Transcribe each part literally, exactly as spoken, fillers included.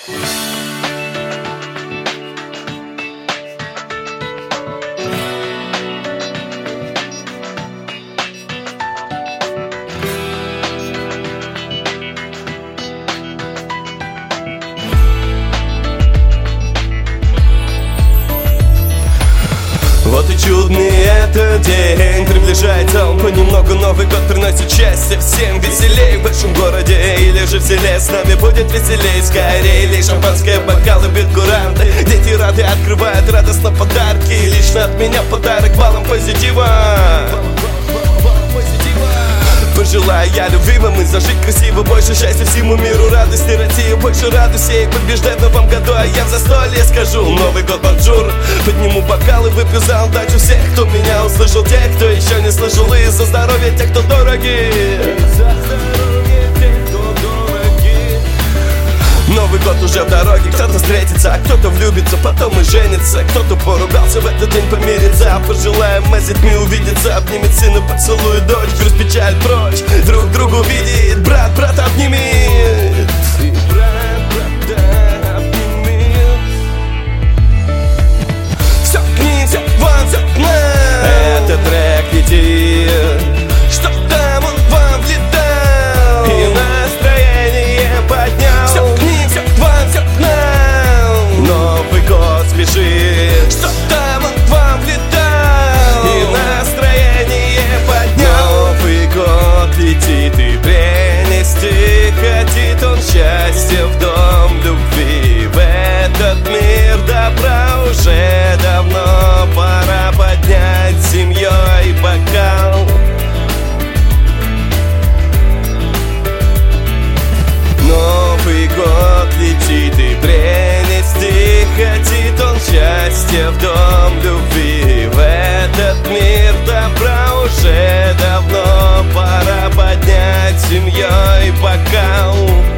Вот и чудный этот день, приближается он понемногу. Новый год приносит счастье всем, веселей в большом городе или же в селе. С нами будет веселей, скорее лей шампанское, бокалы, бьют куранты. Дети рады, открывают радостно подарки. Лично от меня подарок баллом позитива. Пожелаю я любимым и зажить красиво. Больше счастья всему миру, радости России. Больше радости и побеждать в новом году. А я в застолье скажу Новый год бонжур. Подниму бокалы, выпью за удачу всех, кто меня услышал, тех, кто еще не слышал. И за здоровье тех, кто дороги. Новый год уже в дороге, кто-то встретится, а кто-то влюбится, потом и женится. Кто-то поругался, в этот день помирится. Пожелаем мы с детьми увидеться. Обнимет сына, поцелует дочь, грусть, печаль прочь. Друг другу видит, брат брата обнимет. И брат брата обнимет. Все к ним, все к вам, все к нам. Этот трек летит, чтоб там он вам влетал и настроение поднял. Все к ним, все к вам, все к нам. Новый год спешит, чтоб там он к вам влетал и настроение поднял. Новый год летит и принести хотит он счастье в дом любви. В этот мир добра уже давно пора поднять семьей бокал. Новый год летит и принести хотит он счастье в дом любви. В этот мир добра уже давно пора поднять семьей бокал.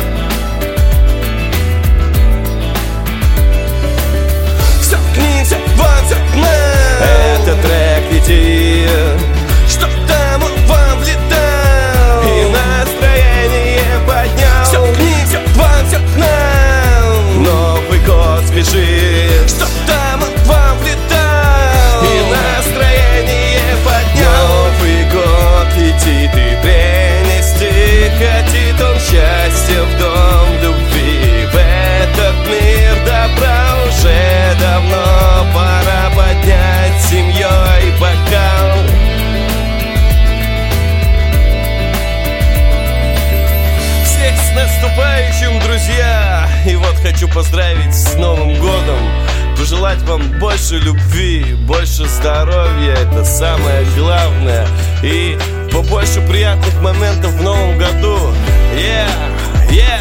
Все к ним, все к вам, все к нам. Этот трек летит, чтоб там он к вам влетал и настроение поднял. Все к ним, все к вам, все к нам. Новый год спешит, чтоб там он к вам влетал и настроение поднял. Новый год летит и принести хотит он счастье в дом любви. В этот мир добра уже давно пора поднять семьей бокал. Всех с наступающим, друзья! И вот хочу поздравить с Новым годом. Пожелать вам больше любви, больше здоровья, это самое главное. И побольше приятных моментов в Новом году. Yeah, yeah.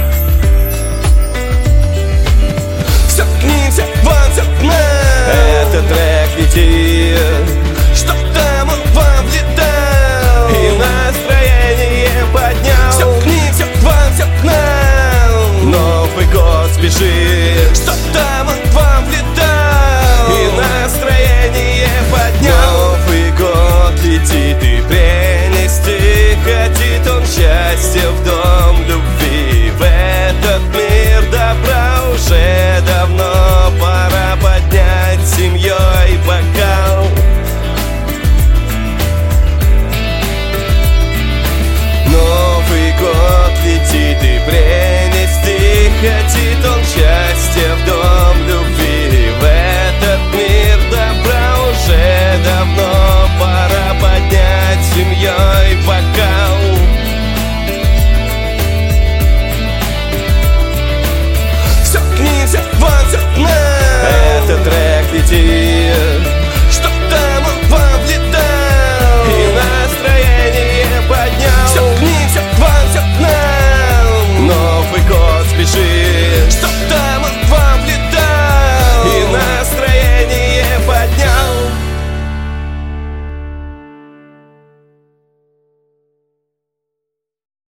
Все к ним, все к вам, все к нам. Этот трек летит, чтоб там он к вам влетал и настроение поднял. Все к ним, все к вам, все к нам. Новый год спешит,